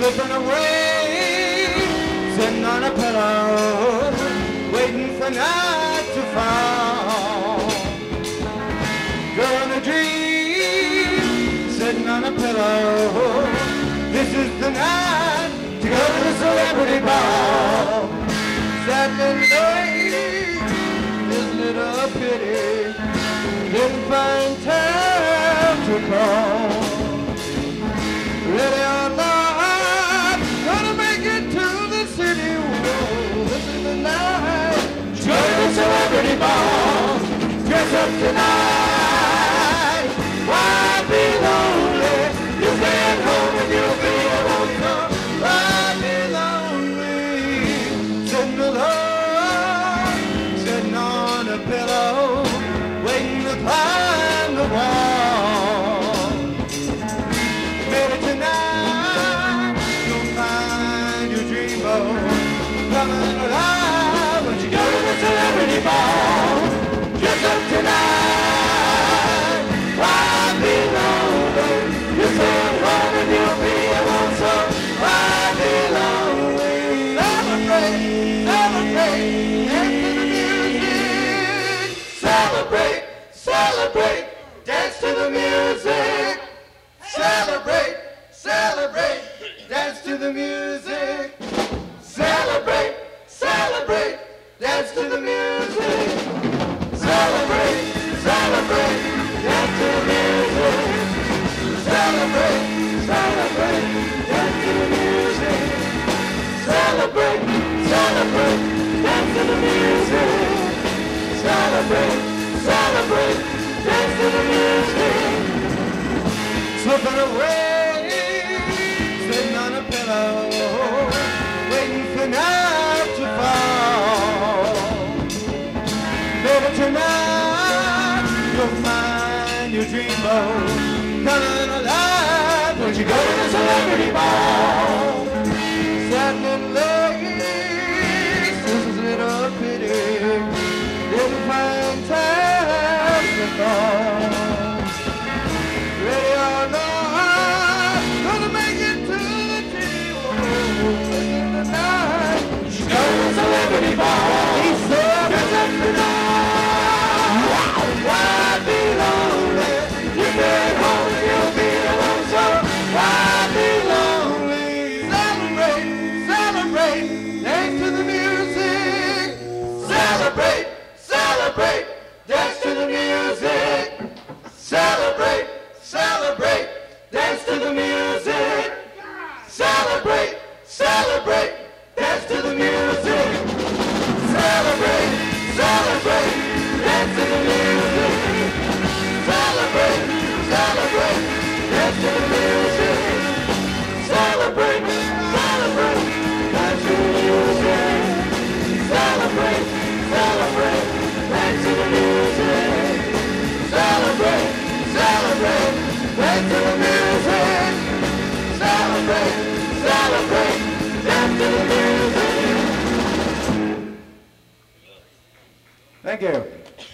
slipping away, sitting on a pillow, waiting for night to fall. Girl in a dream, sitting on a pillow. This is the night to go to the celebrity ball. Saturday night, isn't it a pity? Didn't find time to call. Ready or not, gonna make it to the city. Whoa, this is the night. Go to the celebrity ball. Dress up tonight. Why be lonely? You stay at home and you'll be alone. Why be lonely? Sitting alone, sitting on a pillow, waiting to climb the wall. Maybe tonight you'll find your dreamboat coming alive when you go to the celebrity ball. Dress up tonight. Why be lonely? You stay at home and you'll be alone. So why be lonely? Celebrate, celebrate, dance to the music. Celebrate, celebrate, dance to the music. Celebrate, celebrate, dance to the music. Celebrate, celebrate, dance to the music. Celebrate, celebrate, dance to the music. Celebrate, celebrate, dance to the music. Celebrate, celebrate, dance to the music. Celebrate, celebrate, dance to the music. Slipping away, sitting on a pillow, waiting for night to fall. Baby, tonight you'll find your dreamboat coming alive when you go to the celebrity ball. Saturday night, this is a pity, didn't find time to call. Ready or not, gonna make it to the table in the night. She's going to the celebrity ball. He said, dress up tonight. Why be lonely? You stay home and you'll be alone. So why be lonely? Celebrate, celebrate, dance to the music. Celebrate, celebrate, dance to the music. Celebrate, celebrate, dance to the music. Celebrate, celebrate, dance to the music. Celebrate, celebrate, dance to the music. Celebrate, celebrate, dance to the music. Celebrate, celebrate, dance to the music. Celebrate, celebrate, dance to the music. Celebrate, celebrate, dance to the music. Celebrate, celebrate, dance to the music. Thank you.